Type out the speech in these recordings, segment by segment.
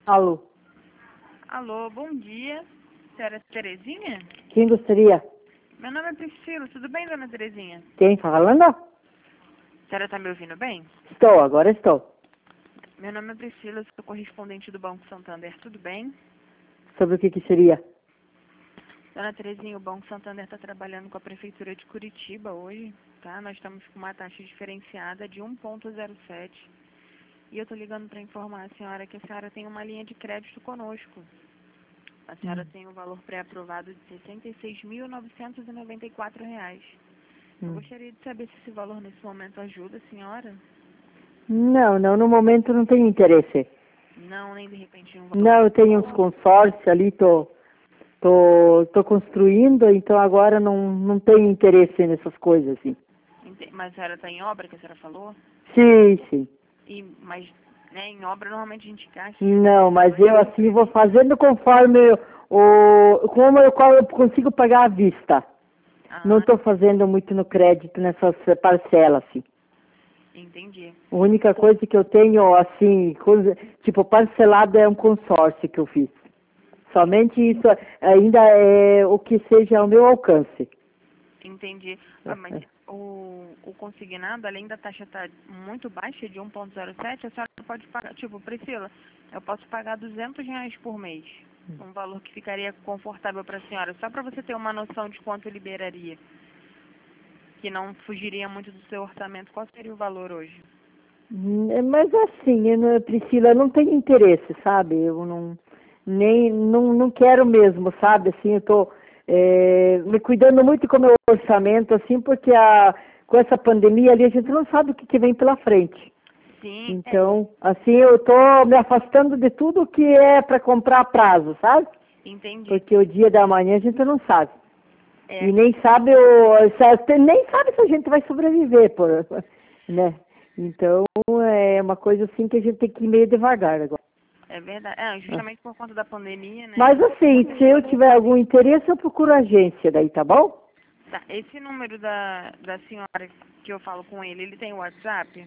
Alô, Alô, bom dia. Senhora Terezinha? quem gostaria? Meu nome é Priscila, tudo bem, dona Terezinha? Quem falando? A senhora tá me ouvindo bem? Estou, agora estou. Meu nome é Priscila, sou correspondente do Banco Santander, tudo bem? Sobre o que seria? Dona Terezinha, o Banco Santander está trabalhando com a Prefeitura de Curitiba hoje, tá? Nós estamos com uma taxa diferenciada de 1,07. E eu tô ligando para informar a senhora que a senhora tem uma linha de crédito conosco. A senhora tem um valor pré-aprovado de R$ 66.994. Eu gostaria de saber se esse valor nesse momento ajuda a senhora. Não, no momento não tenho interesse. Não, nem de repente um valor. Não, eu tenho uns consórcios ali, tô construindo, então agora não tenho interesse nessas coisas, assim. Mas a senhora está em obra, que a senhora falou? Sim. Mas né, em obra normalmente a gente gasta. Não, mas eu assim vou fazendo conforme como eu consigo pagar à vista. Não estou fazendo muito no crédito nessas parcelas, assim. Entendi. A única coisa que eu tenho, assim, tipo, parcelado é um consórcio que eu fiz. Somente isso ainda é o que seja ao meu alcance. Entendi. Mas o consignado, além da taxa estar muito baixa, de 1,07, a senhora pode pagar, tipo, Priscila, eu posso pagar R$ 200 por mês. Um valor que ficaria confortável para a senhora, só para você ter uma noção de quanto liberaria. Que não fugiria muito do seu orçamento. Qual seria o valor hoje? Mas assim, Priscila, eu não tenho interesse, sabe? Eu não quero mesmo, sabe? Assim, eu tô me cuidando muito com o meu orçamento, assim, porque com essa pandemia ali a gente não sabe o que vem pela frente. Sim. Então, assim, eu tô me afastando de tudo que é para comprar a prazo, sabe? Entendi. Porque o dia da manhã a gente não sabe. É. E nem sabe nem sabe se a gente vai sobreviver, né? Então, é uma coisa assim que a gente tem que ir meio devagar agora. É verdade. Justamente por conta da pandemia, né? Mas assim, se eu tiver algum interesse, eu procuro a agência daí, tá bom? Tá. Esse número da senhora que eu falo com ele tem WhatsApp?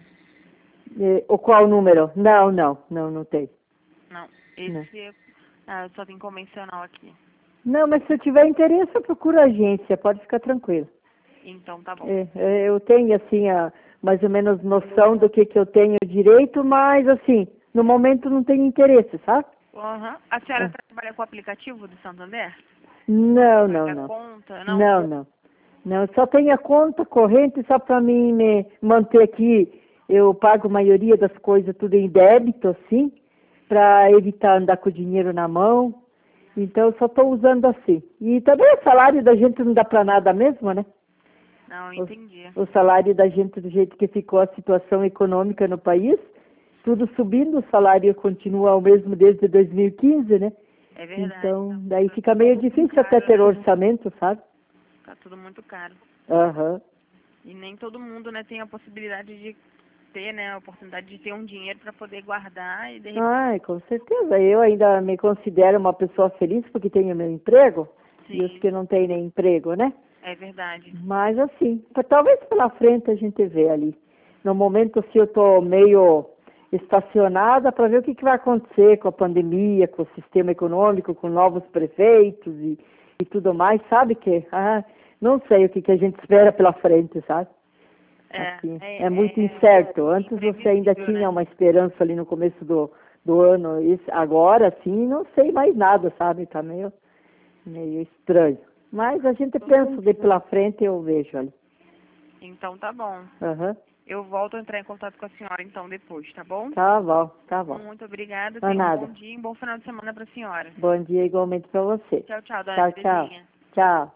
O qual número? Não tem. Não. Não. Esse só tem convencional aqui. Não, mas se eu tiver interesse, eu procuro a agência, pode ficar tranquilo. Então tá bom. Eu tenho, assim, mais ou menos noção do que eu tenho direito, mas, assim, no momento não tenho interesse, sabe? Uhum. A senhora trabalha com o aplicativo do Santander? Não. Conta? Não, eu só tenho a conta corrente só para mim me manter aqui. Eu pago a maioria das coisas tudo em débito, assim, para evitar andar com o dinheiro na mão. Então, eu só estou usando assim. E também o salário da gente não dá para nada mesmo, né? Não, entendi. O salário da gente, do jeito que ficou a situação econômica no país, tudo subindo, o salário continua o mesmo desde 2015, né? É verdade. Então, daí fica meio difícil até ter orçamento, sabe? Tá tudo muito caro. Aham. E nem todo mundo, né, tem a possibilidade de ter, né, a oportunidade de ter um dinheiro para poder guardar e de repente... Ai, com certeza. Eu ainda me considero uma pessoa feliz porque tenho meu emprego. Sim. E os que não têm nem emprego, né? É verdade. Mas assim, talvez pela frente a gente vê ali. No momento, se eu estou meio estacionada para ver o que vai acontecer com a pandemia, com o sistema econômico, com novos prefeitos e tudo mais, sabe que não sei o que a gente espera pela frente, sabe? Assim, é muito incerto. Antes você ainda tinha uma esperança ali no começo do ano. Agora, assim, não sei mais nada, sabe? Tá meio estranho. Mas a gente pensa de pela frente, eu vejo ali. Então tá bom. Uhum. Eu volto a entrar em contato com a senhora então depois, tá bom? Tá bom. Muito obrigada. Não é Tenha um nada. bom dia e um bom final de semana para a senhora. Bom dia igualmente para você. Tchau, dona Terezinha. Tchau.